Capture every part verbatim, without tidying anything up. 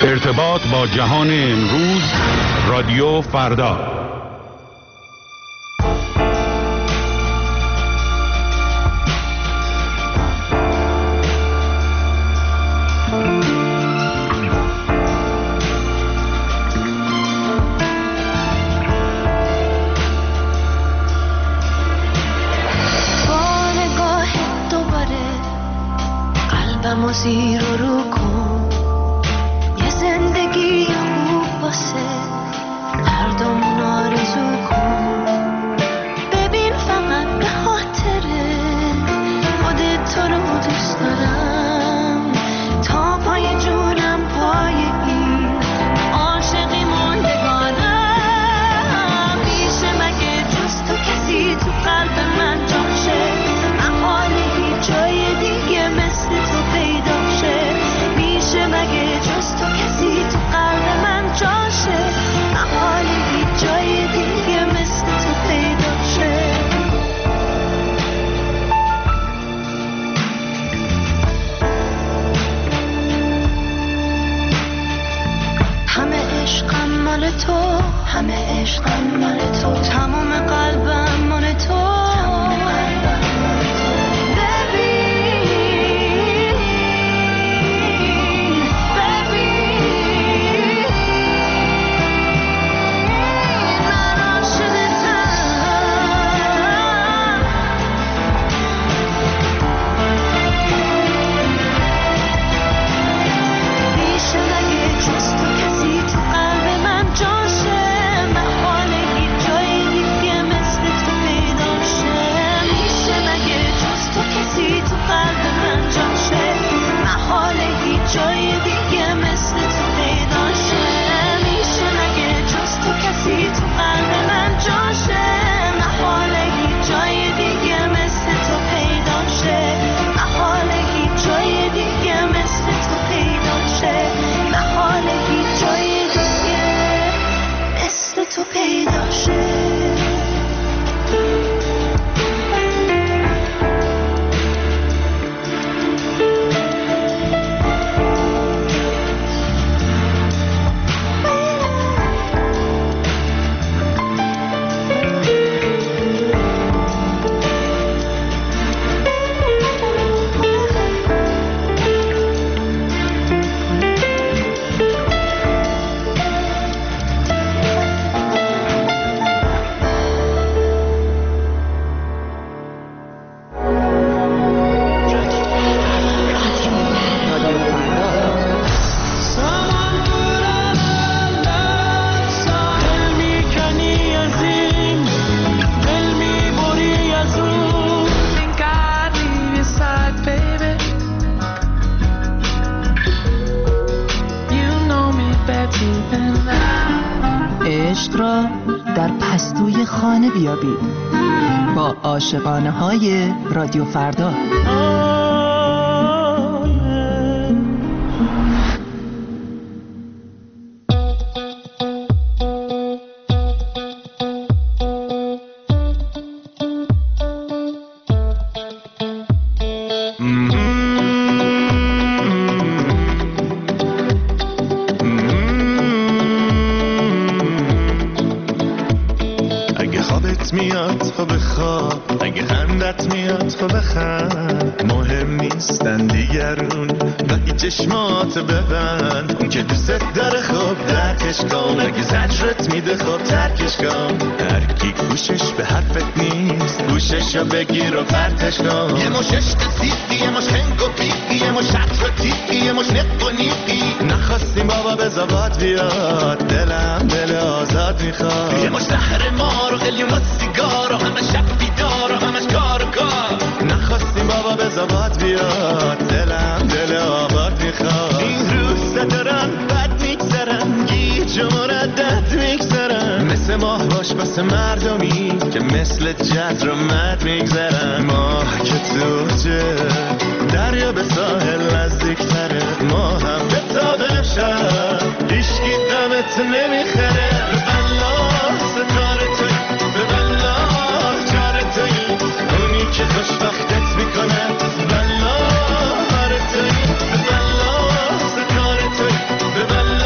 ارتباط با جهان امروز، رادیو فردا. زیر و رو کن، یه زندگی خوب واسه هردومون آرزو کن. ببین فقط به خاطره خودت تو رو دوست دارم، تا پای جونم پای این عاشقی موندگارم. میشه مگه جز تو کسی تو قلب من جاشه؟ محال هیچ جای دیگه مثل تو پیدا شه. میشه مگه جز تو کسی تو قلب من جاشه؟ محال هیچ جای دیگه مثل تو پیدا شه. همه عشقم مال تو، همه عشقم مال تو، تمام قلبم مال تو. عشق را در پستوی خانه بیابید با عاشقانه های رادیو فردا. میاد خب بخواب، اگه خندت میاد خب بخند، مهم نیستن دیگرون ولی چشمات ببند. اون که دوست داره خب درکش کن، اگه زجرت میده خب ترکش کن. هر کی گوشش به حرفت نیست گوششو بگیر و پرتش کن. یه مش عشق سیخی، یه مش خنگ و پیخی، یه مش شطر و تیخی، یه مش نق و نیخی. نخواستیم بابا بزابات بیاد، دلم دل آزاد میخواد. یه مش زهر مار و قلیونات سیگار و همه شب بیدار و همش کار و کار. نخواستیم بابا بزابات بیاد، دلم دل آباد میخواد. این روزا دارن بد میگذرن، گیج و مردد میگذرن. مثل ماه باش بس مردمی که مثل جد رو مد میگذرن. ماه که توجه دریا به ساحل نزدیکتره، ما هم به تابه شد هیچکی دمت نمیخره. به والله ستاره توی، به والله جار توی، اونی که خوشبختت میکنه. والله هر توی، به والله ستاره توی، به والله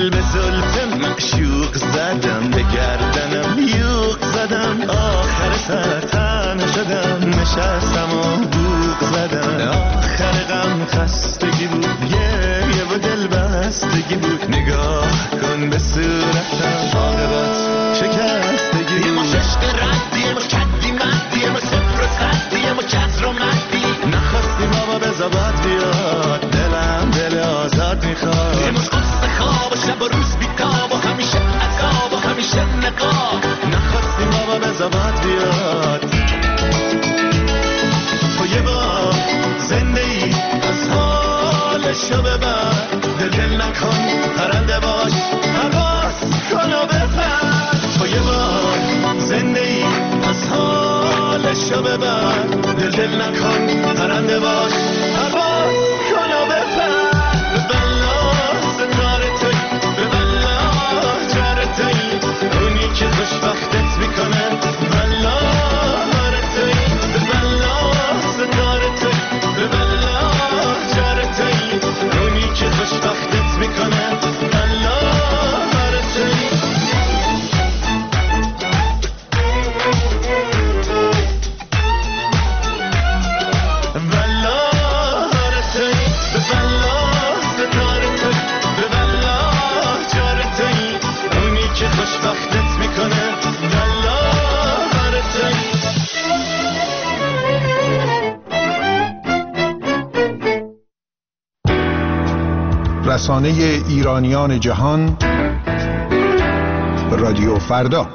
دل به زلف معشوق زدم، به گردنم یوق زدم، آخر سر تنها شدم، نشستم و بوق زدم. آخر غم خستگی بود، گریه و دل بستگی بود، نگاه کن به صورتم، عاقبت شکستگی بود. یه ما ششت ردی، ما کدی مدی، ما صفر و صدی، ما کسر و مدی، نخواستیم بابا بزا باد بیاد، دلم دل آزاد میخواد. یه مش قصه خواب و شب و روز بیتاب و همیشه عذاب و همیشه نقاب، نخواستیم بابا بزا باد بیاد. تو یه بار زنده ای از حالشو ببر، دل دل نکن پرنده باش، پرواز کن و بپر. تو یه بار زنده ای از حالشو ببر، دل دل نکن پرنده باش، پرواز کن و بپر. به بلا زندار توی، به بلا جر توی، اونی که خوشبختت میکنه، بلا هر توی، به بلا زندار توی، به بلا جر توی، اونی که خوشبختت میکنه، بلا هر توی. خوشبختت میکنه، دلا برته. رسانه ایرانیان جهان، رادیو فردا.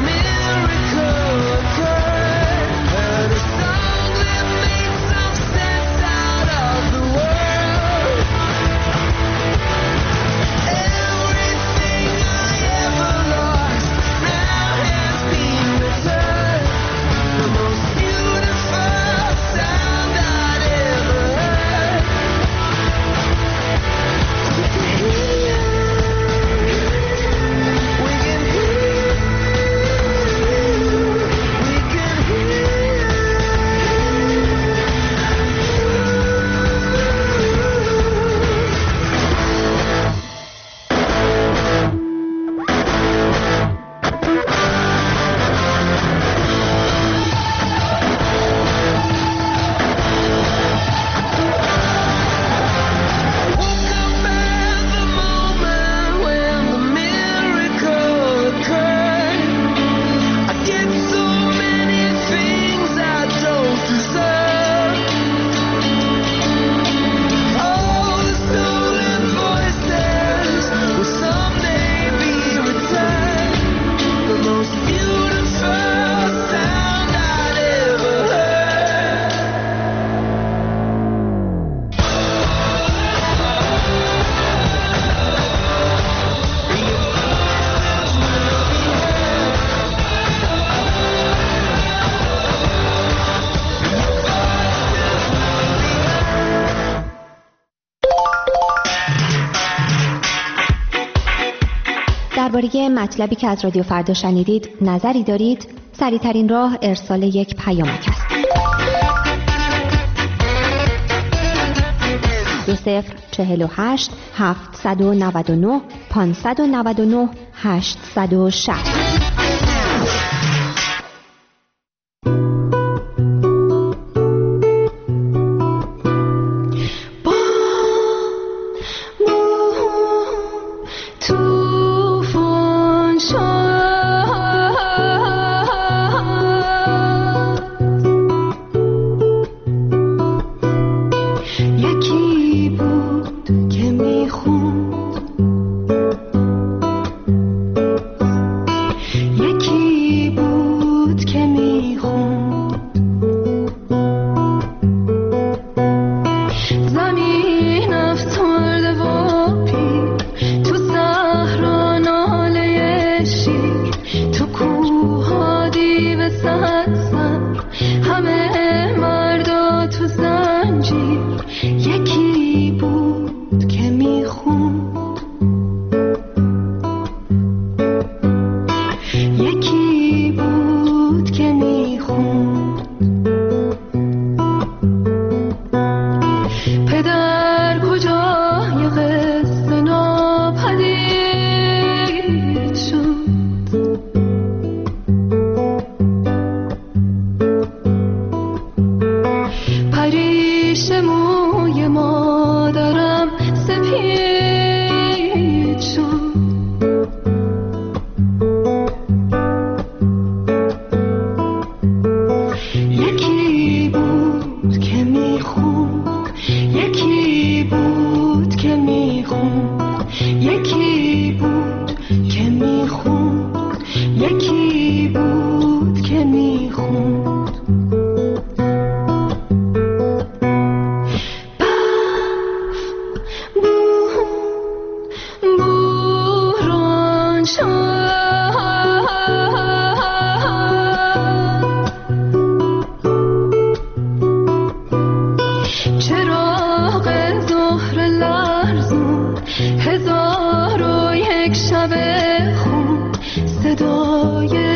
Stand درباره مطلبی که از رادیو فردا شنیدید نظری دارید؟ سریع‌ترین راه ارسال یک پیامک است. دو صفر چهل و هشت هفتصد و نود و نه پانصد و نود و نه هشتصد و شصت. هزار و یک شب خون صدای